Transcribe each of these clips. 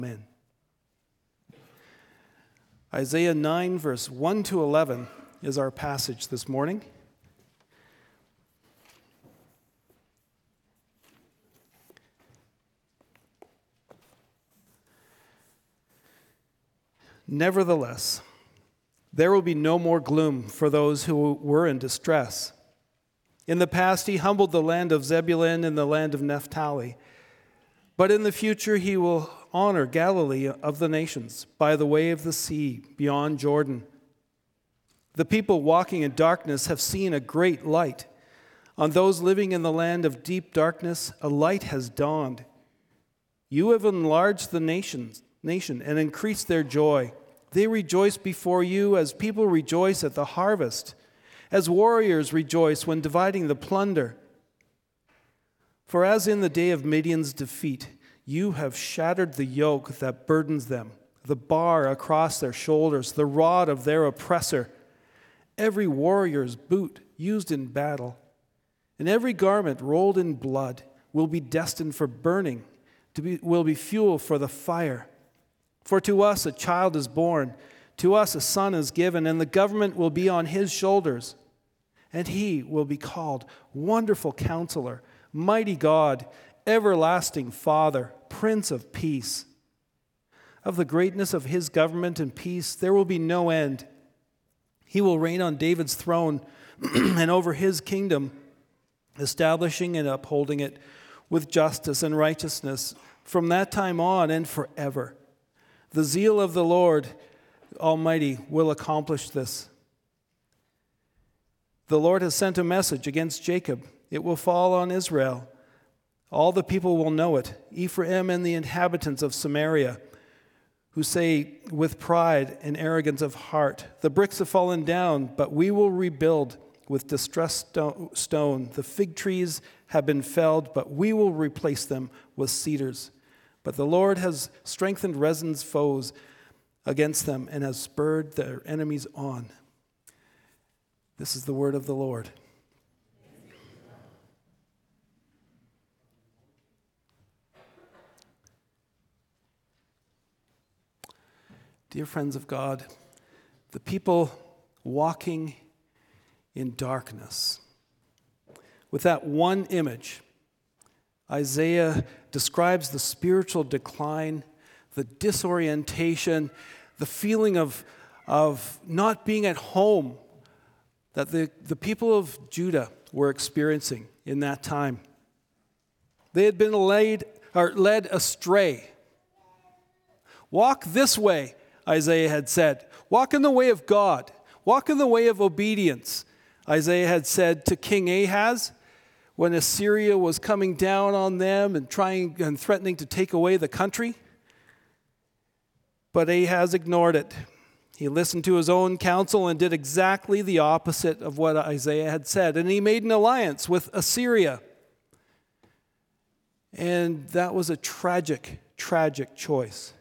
Amen. Isaiah 9, verse 1 to 11 is our passage this morning. Nevertheless, there will be no more gloom for those who were in distress. In the past, he humbled the land of Zebulun and the land of Naphtali. But in the future, he will honor Galilee of the nations by the way of the sea beyond Jordan. The people walking in darkness have seen a great light. On those living in the land of deep darkness, a light has dawned. You have enlarged the nation and increased their joy. They rejoice before you as people rejoice at the harvest, as warriors rejoice when dividing the plunder. For as in the day of Midian's defeat, you have shattered the yoke that burdens them, the bar across their shoulders, the rod of their oppressor, every warrior's boot used in battle, and every garment rolled in blood will be destined for burning, will be fuel for the fire. For to us a child is born, to us a son is given, and the government will be on his shoulders. And he will be called Wonderful Counselor, Mighty God, Everlasting Father, Prince of Peace. Of the greatness of his government and peace there will be no end. He will reign on David's throne and over his kingdom, establishing and upholding it with justice and righteousness from that time on and forever. The zeal of the Lord Almighty will accomplish this. The Lord has sent a message against Jacob. It will fall on Israel. All the people will know it, Ephraim and the inhabitants of Samaria, who say with pride and arrogance of heart, the bricks have fallen down, but we will rebuild with distressed stone. The fig trees have been felled, but we will replace them with cedars. But the Lord has strengthened Rezin's foes against them and has spurred their enemies on. This is the word of the Lord. Dear friends of God, the people walking in darkness. With that one image, Isaiah describes the spiritual decline, the disorientation, the feeling of not being at home that the people of Judah were experiencing in that time. They had been led astray. Walk this way, Isaiah had said. Walk in the way of God. Walk in the way of obedience, Isaiah had said to King Ahaz when Assyria was coming down on them and threatening to take away the country. But Ahaz ignored it. He listened to his own counsel and did exactly the opposite of what Isaiah had said. And he made an alliance with Assyria. And that was a tragic, tragic choice.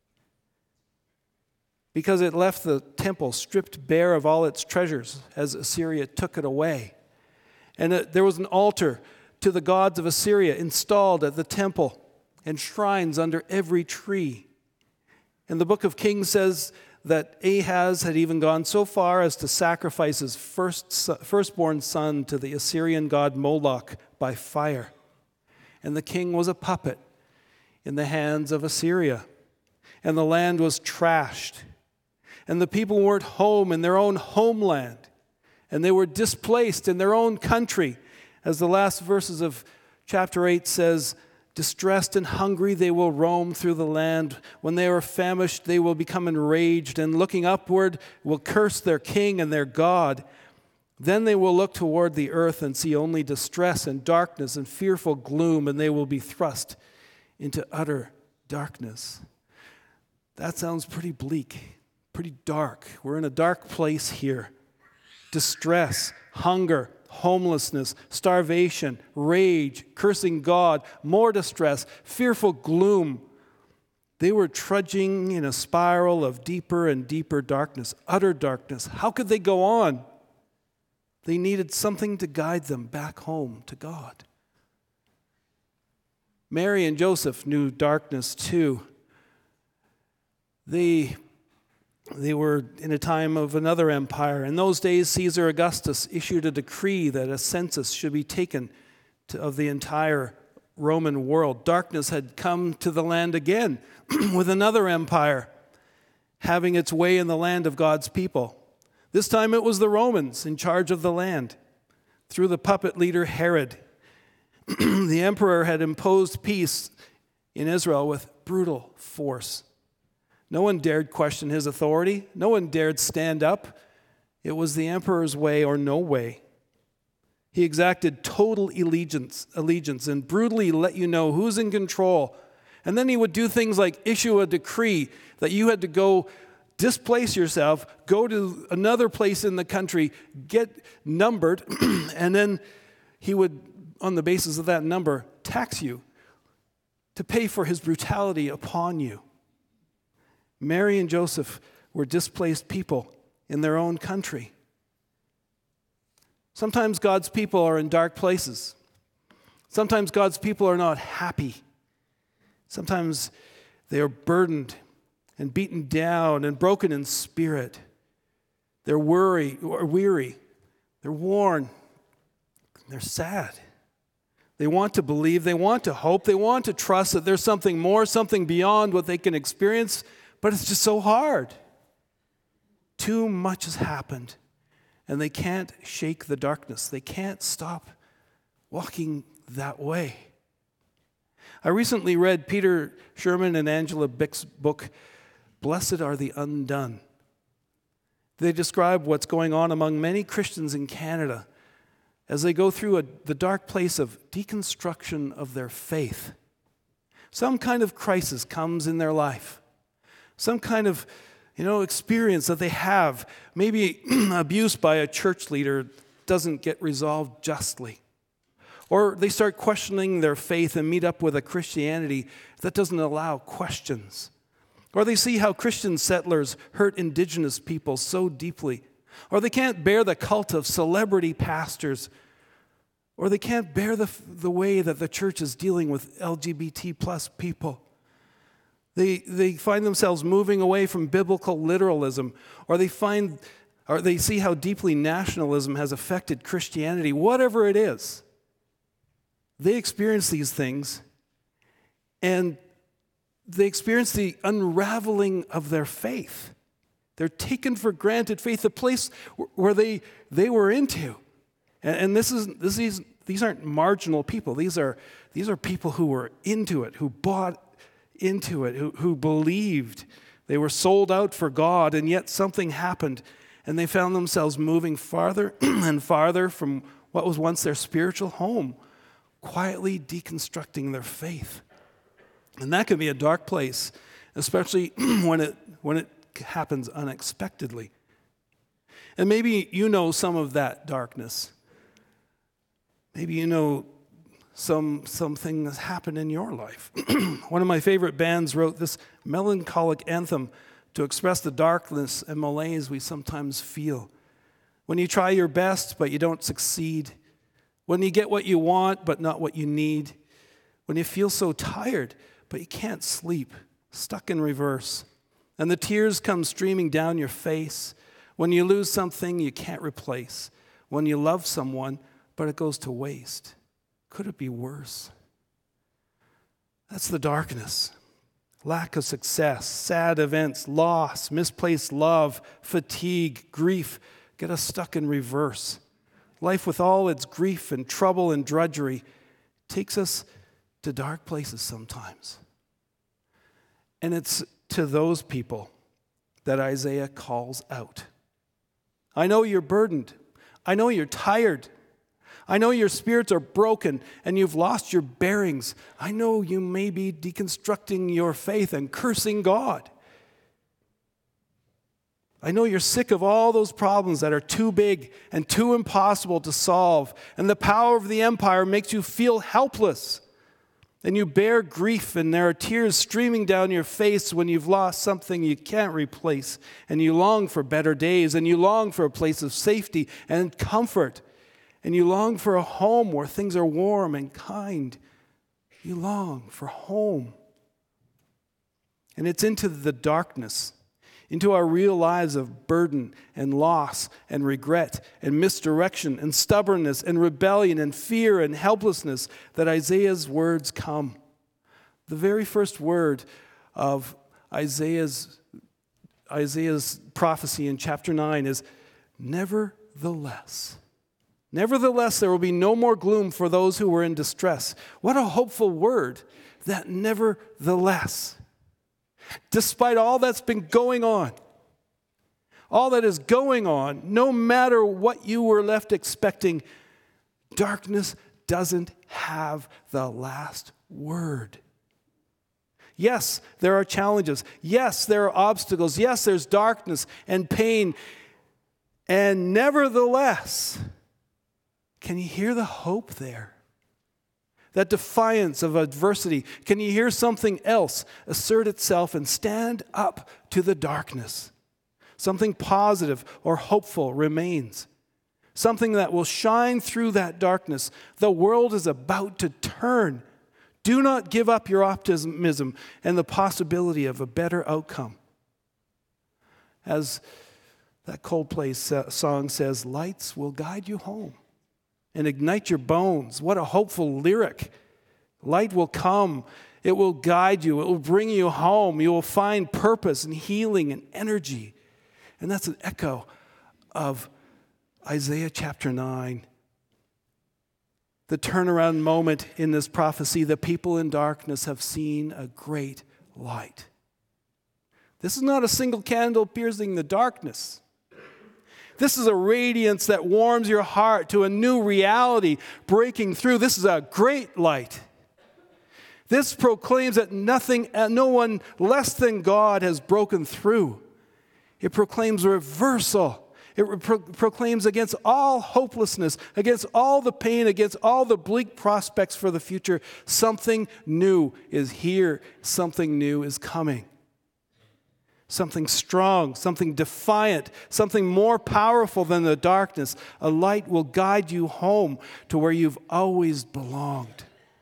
Because it left the temple stripped bare of all its treasures as Assyria took it away. And there was an altar to the gods of Assyria installed at the temple and shrines under every tree. And the book of Kings says that Ahaz had even gone so far as to sacrifice his firstborn son to the Assyrian god Moloch by fire. And the king was a puppet in the hands of Assyria. And the land was trashed. And the people weren't home in their own homeland. And they were displaced in their own country. As the last verses of chapter 8 says, distressed and hungry they will roam through the land. When they are famished, they will become enraged, and looking upward will curse their king and their God. Then they will look toward the earth and see only distress and darkness and fearful gloom, and they will be thrust into utter darkness. That sounds pretty bleak, pretty dark. We're in a dark place here. Distress, hunger, homelessness, starvation, rage, cursing God, more distress, fearful gloom. They were trudging in a spiral of deeper and deeper darkness, utter darkness. How could they go on? They needed something to guide them back home to God. Mary and Joseph knew darkness too. They were in a time of another empire. In those days, Caesar Augustus issued a decree that a census should be taken of the entire Roman world. Darkness had come to the land again with another empire having its way in the land of God's people. This time it was the Romans in charge of the land through the puppet leader Herod. The emperor had imposed peace in Israel with brutal force. No one dared question his authority. No one dared stand up. It was the emperor's way or no way. He exacted total allegiance and brutally let you know who's in control. And then he would do things like issue a decree that you had to go displace yourself, go to another place in the country, get numbered, and then he would, on the basis of that number, tax you to pay for his brutality upon you. Mary and Joseph were displaced people in their own country. Sometimes God's people are in dark places. Sometimes God's people are not happy. Sometimes they are burdened and beaten down and broken in spirit. They're weary, they're worn, they're sad. They want to believe, they want to hope, they want to trust that there's something more, something beyond what they can experience, but it's just so hard. Too much has happened, and they can't shake the darkness. They can't stop walking that way. I recently read Peter Sherman and Angela Bick's book, Blessed Are the Undone. They describe what's going on among many Christians in Canada as they go through the dark place of deconstruction of their faith. Some kind of crisis comes in their life. Some kind of, experience that they have. Maybe abuse by a church leader doesn't get resolved justly. Or they start questioning their faith and meet up with a Christianity that doesn't allow questions. Or they see how Christian settlers hurt indigenous people so deeply. Or they can't bear the cult of celebrity pastors. Or they can't bear the way that the church is dealing with LGBT plus people. They find themselves moving away from biblical literalism. Or they see how deeply nationalism has affected Christianity. Whatever it is, they experience these things, and they experience the unraveling of their faith. They're taken for granted faith, the place where they were into. And these aren't marginal people. These are people who were into it, who bought into it, who believed. They were sold out for God, and yet something happened, and they found themselves moving farther and farther from what was once their spiritual home, quietly deconstructing their faith. And that can be a dark place, especially when it happens unexpectedly. And maybe you know some of that darkness. Maybe you know something that's happened in your life. One of my favorite bands wrote this melancholic anthem to express the darkness and malaise we sometimes feel. When you try your best, but you don't succeed. When you get what you want, but not what you need. When you feel so tired, but you can't sleep, stuck in reverse. And the tears come streaming down your face. When you lose something you can't replace. When you love someone, but it goes to waste. Could it be worse? That's the darkness. Lack of success, sad events, loss, misplaced love, fatigue, grief get us stuck in reverse. Life with all its grief and trouble and drudgery takes us to dark places sometimes. And it's to those people that Isaiah calls out. I know you're burdened. I know you're tired. I know your spirits are broken and you've lost your bearings. I know you may be deconstructing your faith and cursing God. I know you're sick of all those problems that are too big and too impossible to solve, and the power of the empire makes you feel helpless. And you bear grief, and there are tears streaming down your face when you've lost something you can't replace, and you long for better days, and you long for a place of safety and comfort, and you long for a home where things are warm and kind. You long for home. And it's into the darkness, into our real lives of burden and loss and regret and misdirection and stubbornness and rebellion and fear and helplessness that Isaiah's words come. The very first word of Isaiah's prophecy in chapter 9 is, nevertheless. Nevertheless, there will be no more gloom for those who were in distress. What a hopeful word, that nevertheless. Despite all that's been going on, all that is going on, no matter what you were left expecting, darkness doesn't have the last word. Yes, there are challenges. Yes, there are obstacles. Yes, there's darkness and pain. And nevertheless, can you hear the hope there? That defiance of adversity. Can you hear something else assert itself and stand up to the darkness? Something positive or hopeful remains. Something that will shine through that darkness. The world is about to turn. Do not give up your optimism and the possibility of a better outcome. As that Coldplay song says, lights will guide you home and ignite your bones. What a hopeful lyric. Light will come. It will guide you. It will bring you home. You will find purpose and healing and energy. And that's an echo of Isaiah chapter 9. The turnaround moment in this prophecy, the people in darkness have seen a great light. This is not a single candle piercing the darkness. This is a radiance that warms your heart to a new reality breaking through. This is a great light. This proclaims that no one less than God has broken through. It proclaims reversal. It proclaims against all hopelessness, against all the pain, against all the bleak prospects for the future. Something new is here. Something new is coming. Something strong, something defiant, something more powerful than the darkness. A light will guide you home to where you've always belonged.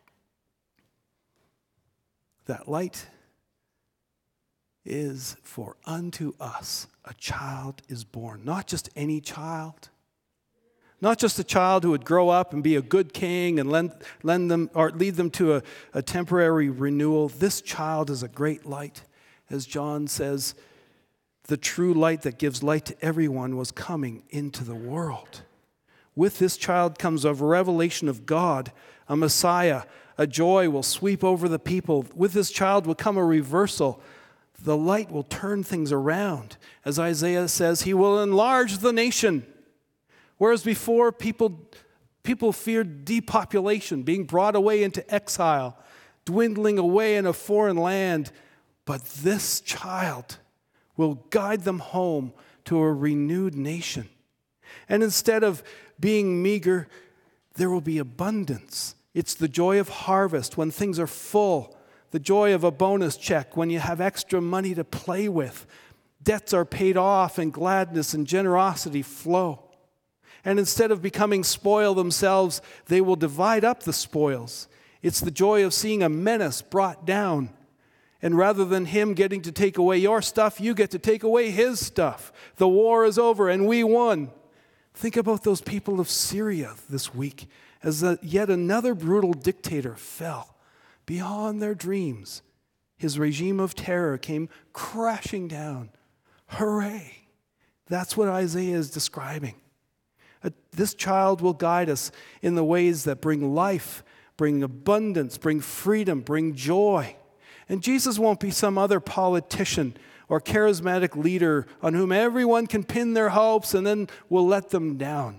That light is for unto us a child is born. Not just any child. Not just a child who would grow up and be a good king and lend them or lead them to a temporary renewal. This child is a great light. As John says, the true light that gives light to everyone was coming into the world. With this child comes a revelation of God, a Messiah. A joy will sweep over the people. With this child will come a reversal. The light will turn things around. As Isaiah says, he will enlarge the nation. Whereas before, people feared depopulation, being brought away into exile, dwindling away in a foreign land. But this child will guide them home to a renewed nation. And instead of being meager, there will be abundance. It's the joy of harvest when things are full, the joy of a bonus check when you have extra money to play with. Debts are paid off and gladness and generosity flow. And instead of becoming spoiled themselves, they will divide up the spoils. It's the joy of seeing a menace brought down. And rather than him getting to take away your stuff, you get to take away his stuff. The war is over and we won. Think about those people of Syria this week as yet another brutal dictator fell beyond their dreams. His regime of terror came crashing down. Hooray! That's what Isaiah is describing. This child will guide us in the ways that bring life, bring abundance, bring freedom, bring joy. And Jesus won't be some other politician or charismatic leader on whom everyone can pin their hopes and then will let them down.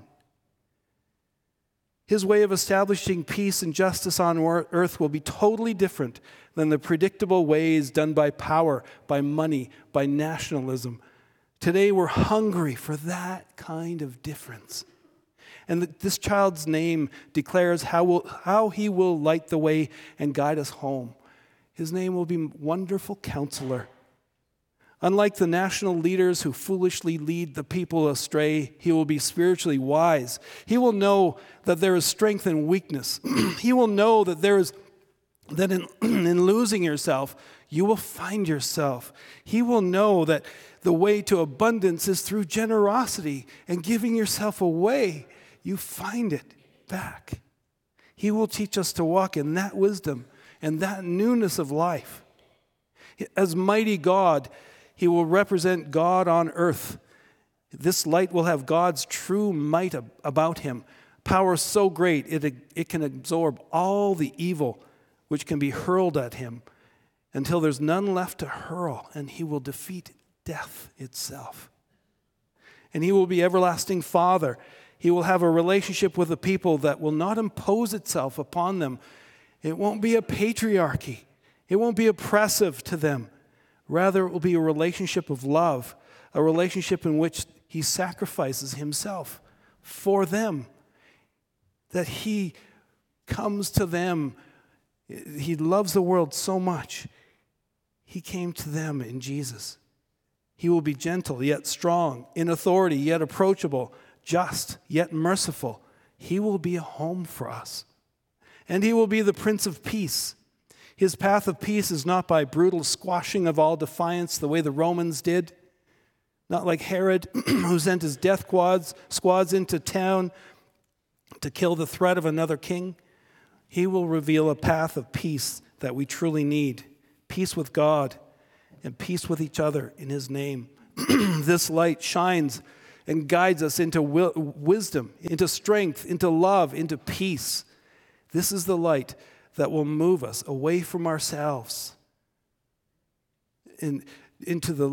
His way of establishing peace and justice on earth will be totally different than the predictable ways done by power, by money, by nationalism. Today we're hungry for that kind of difference. And this child's name declares how he will light the way and guide us home. His name will be Wonderful Counselor. Unlike the national leaders who foolishly lead the people astray, he will be spiritually wise. He will know that there is strength and weakness. He will know that in losing yourself, you will find yourself. He will know that the way to abundance is through generosity and giving yourself away. You find it back. He will teach us to walk in that wisdom and that newness of life. As mighty God, he will represent God on earth. This light will have God's true might about him, power so great it can absorb all the evil which can be hurled at him until there's none left to hurl, and he will defeat death itself. And he will be everlasting Father. He will have a relationship with the people that will not impose itself upon them. It won't be a patriarchy. It won't be oppressive to them. Rather, it will be a relationship of love, a relationship in which he sacrifices himself for them, that he comes to them. He loves the world so much. He came to them in Jesus. He will be gentle, yet strong, in authority, yet approachable, just, yet merciful. He will be a home for us. And he will be the Prince of Peace. His path of peace is not by brutal squashing of all defiance the way the Romans did, not like Herod, who sent his death squads into town to kill the threat of another king. He will reveal a path of peace that we truly need, peace with God and peace with each other in his name. This light shines and guides us into wisdom, into strength, into love, into peace. This is the light that will move us away from ourselves and into the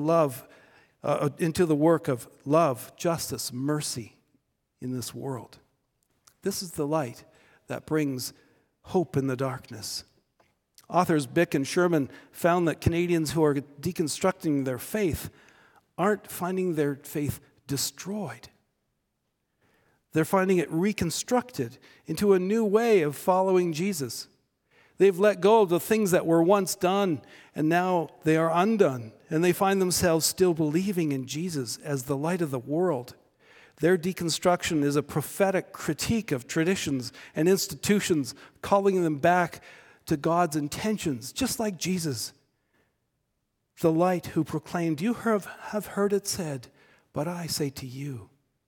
work of love, justice, mercy in this world. This is the light that brings hope in the darkness. Authors Bick and Sherman found that Canadians who are deconstructing their faith aren't finding their faith destroyed. They're finding it reconstructed into a new way of following Jesus. They've let go of the things that were once done, and now they are undone, and they find themselves still believing in Jesus as the light of the world. Their deconstruction is a prophetic critique of traditions and institutions, calling them back to God's intentions, just like Jesus, the light who proclaimed, "You have heard it said, but I say to you."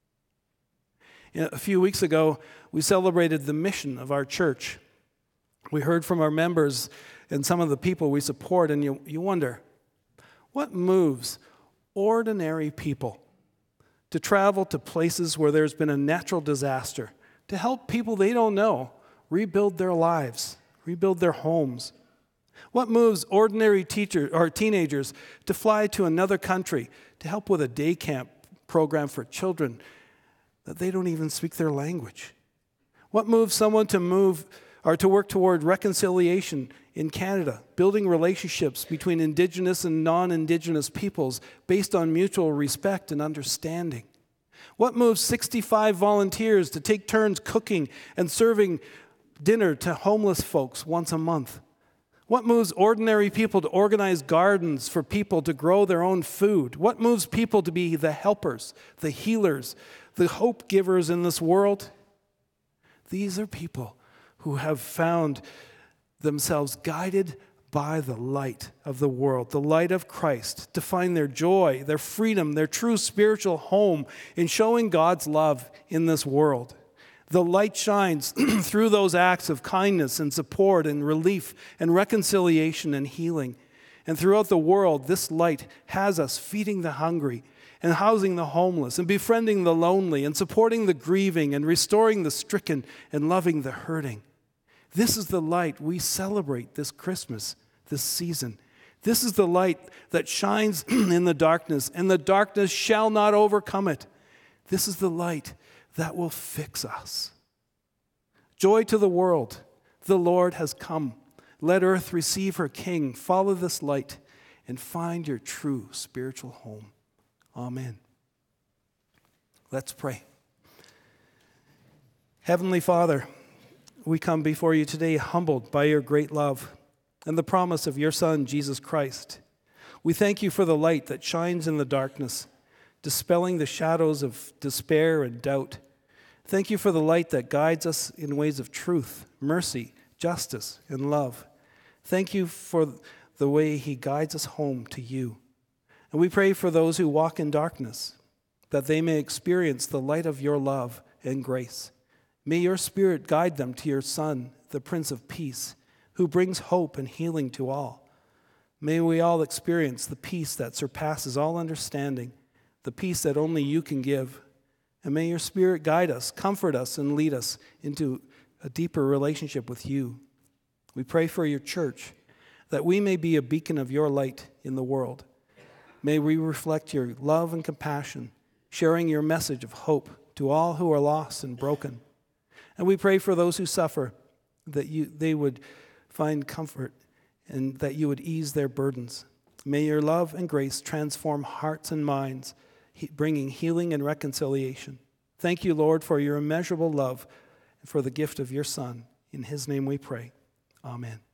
A few weeks ago, we celebrated the mission of our church. We heard from our members and some of the people we support, and you wonder, what moves ordinary people to travel to places where there's been a natural disaster, to help people they don't know rebuild their lives, rebuild their homes? What moves ordinary teenagers to fly to another country to help with a day camp program for children that they don't even speak their language? What moves someone to work toward reconciliation in Canada, building relationships between Indigenous and non-Indigenous peoples based on mutual respect and understanding? What moves 65 volunteers to take turns cooking and serving dinner to homeless folks once a month? What moves ordinary people to organize gardens for people to grow their own food? What moves people to be the helpers, the healers, the hope givers in this world? These are people who have found themselves guided by the light of the world, the light of Christ, to find their joy, their freedom, their true spiritual home in showing God's love in this world. The light shines through those acts of kindness and support and relief and reconciliation and healing. And throughout the world, this light has us feeding the hungry and housing the homeless and befriending the lonely and supporting the grieving and restoring the stricken and loving the hurting. This is the light we celebrate this Christmas, this season. This is the light that shines in the darkness, and the darkness shall not overcome it. This is the light that will fix us. Joy to the world. The Lord has come. Let earth receive her King. Follow this light and find your true spiritual home. Amen. Let's pray. Heavenly Father, we come before you today humbled by your great love and the promise of your Son, Jesus Christ. We thank you for the light that shines in the darkness, dispelling the shadows of despair and doubt. Thank you for the light that guides us in ways of truth, mercy, justice, and love. Thank you for the way he guides us home to you. And we pray for those who walk in darkness, that they may experience the light of your love and grace. May your Spirit guide them to your Son, the Prince of Peace, who brings hope and healing to all. May we all experience the peace that surpasses all understanding, the peace that only you can give. And may your Spirit guide us, comfort us, and lead us into a deeper relationship with you. We pray for your church, that we may be a beacon of your light in the world. May we reflect your love and compassion, sharing your message of hope to all who are lost and broken. And we pray for those who suffer, that they would find comfort and that you would ease their burdens. May your love and grace transform hearts and minds, bringing healing and reconciliation. Thank you, Lord, for your immeasurable love and for the gift of your Son. In his name we pray. Amen.